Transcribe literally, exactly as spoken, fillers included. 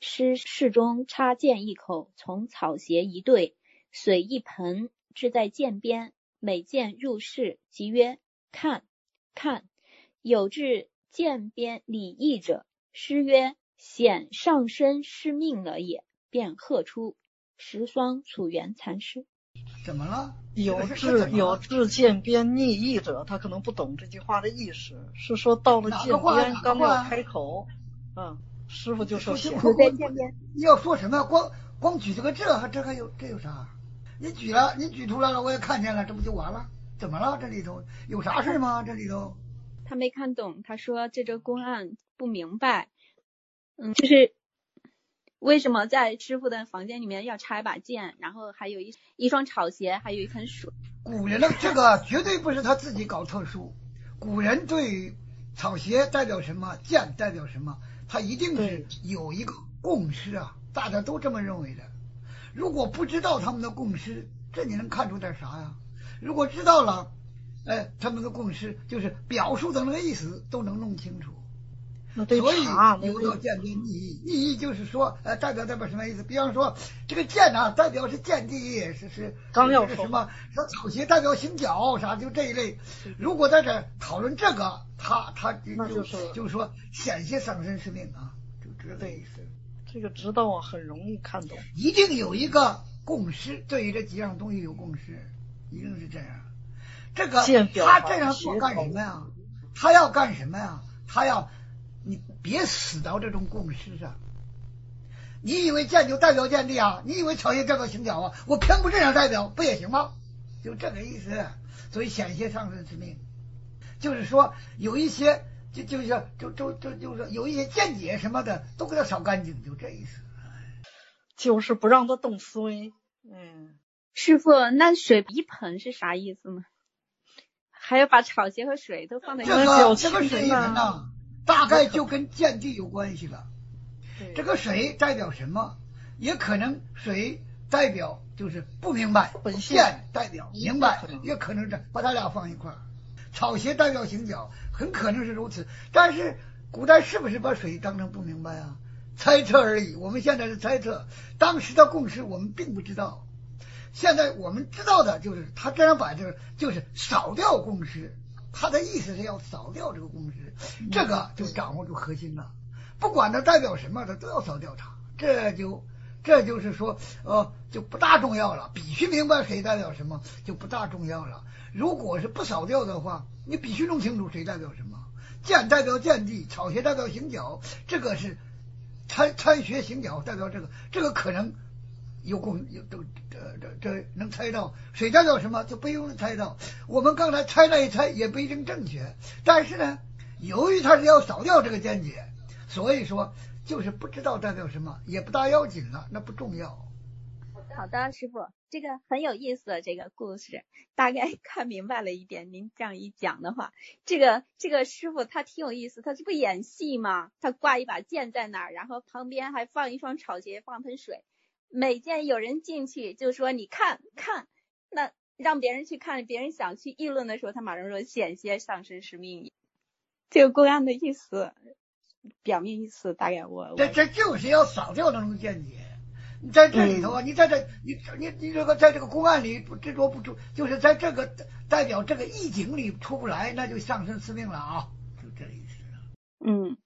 师室中插剑一口，从草鞋一对，水一盆，置在剑边。每剑入室，即曰：看看。有至剑边礼义者，师曰：显上身师命了也。便喝出。十双楚原禅师。 怎么了？ 有志有志剑边逆义者，他可能不懂这句话的意思，是说到了剑边刚要开口，嗯，师傅就说显在剑边。 你要说什么？光光举这个这，这还有这有啥？你举了，你举出来了，我也看见了，这不就完了？怎么了？这里头有啥事吗？这里头他没看懂，他说这个公案不明白，嗯，就是为什么在师傅的房间里面要插一把剑，然后还有一一双草鞋，还有一盆水。 古人的这个绝对不是他自己搞特殊，古人对草鞋代表什么，剑代表什么，他一定是有一个共识啊，大家都这么认为的。如果不知道他们的共识，这你能看出点啥呀？如果知道了，哎，他们的共识就是表述的那个意思都能弄清楚。所以有到剑边逆义，逆义就是说，呃，代表代表什么意思？比方说，这个剑啊，代表是剑地，是是刚要说什么？说草鞋代表行脚，啥就这一类。如果在这讨论这个，他他就就是就是说显现上身是命啊，就这个意思。 这个知道啊，很容易看懂。 一定有一个共识，对于这几样东西有共识，一定是这样。这个他这样做干什么呀？他要干什么呀？他要。你别死到这种共识上，你以为剑就代表剑地啊？你以为草鞋代表行脚啊？我偏不这样代表，不也行吗？就这个意思。所以显现上身之命，就是说有一些就就是就就就就是有一些见解什么的都给他扫干净，就这意思。 就是不让他动衰。嗯， 师傅，那水一盆是啥意思呢？还要把草鞋和水都放在一起。 这个这个水一盆呢？大概就跟见地有关系了。这个水代表什么？也可能水代表就是不明白，见代表明白，也可能是把它俩放一块儿。草鞋代表行脚，很可能是如此。但是古代是不是把水当成不明白啊？猜测而已。我们现在是猜测，当时的共识我们并不知道。现在我们知道的就是他这样摆着，就是扫掉共识。他的意思是要扫掉这个共识，这个就掌握住核心了。不管它代表什么，它都要扫掉它。这就这就是说，呃，就不大重要了。必须明白谁代表什么，就不大重要了。如果是不扫掉的话，你必须弄清楚谁代表什么。剑代表剑地，草鞋代表行脚，这个是参参学行脚代表这个，这个可能。有共有都这这这能猜到水代表什么就不用猜到，我们刚才猜了一猜也不一定正确，但是呢，由于他是要扫掉这个见解，所以说就是不知道代表什么也不大要紧了，那不重要。 好的，师傅，这个很有意思的这个故事，大概看明白了一点。您这样一讲的话，这个这个师傅他挺有意思，他这不演戏吗？他挂一把剑在那儿，然后旁边还放一双草鞋，放盆水。每见有人进去就说你看看，那让别人去看，别人想去议论的时候，他马上说险些上身是命。这个公案的意思，表面意思大概我这这就是要扫掉那种见解。你在这里头啊，嗯、你在这你你你这个在这个公案里执着不住，就是在这个代表这个意境里出不来，那就上身是命了啊，就这意思。 嗯。